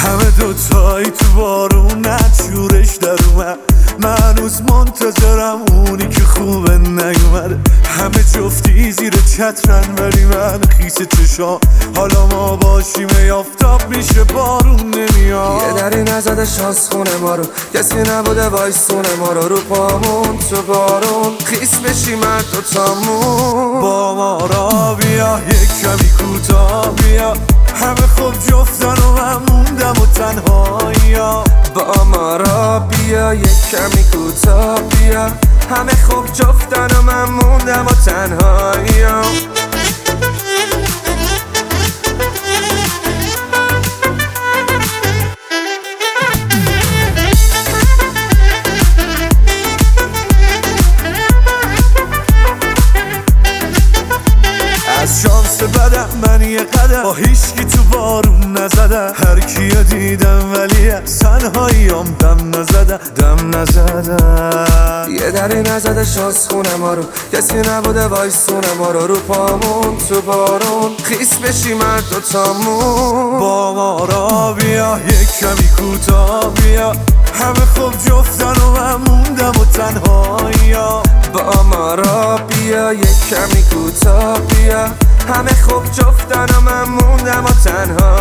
همه دوتایی تو بارون نچورش در اومد، من هنوز منتظرم اونی که خوبه نیومده. همه جفتی زیر چترن ولی من خیس چشام، حالا ما باشیم آفتاب میشه بارون نمیاد. یه دری نزده شانس خونه ما رو، کسی نبوده وایسونه ما رو پامون تو بارون خیس بشیم هر دوتامون. با ما را بیا یک کمی کوتاه بیا، همه خوب جفتن و من موندم و تنهاییم. با ما را بیا یک کمی کوتاه بیا، همه خوب جفتن و من موندم و تنهاییم. از شانس بدم من یه قدم با هیچکی تو بارون نزدم، هر کیو دیدم ولی از تنهاییام دم نزدم. یه دری نزده شانس خونه ما رو، کسی نبوده وایسونه ما رو پامون تو بارون خیس بشیم هر دوتامون. با ما را بیا یک کمی کوتاه بیا، همه خوب جفتن و من موندم و تنهاییم. با ما را بیا یک کمی کوتاه بیا، همه خوب جفتن و من موندم و تنها.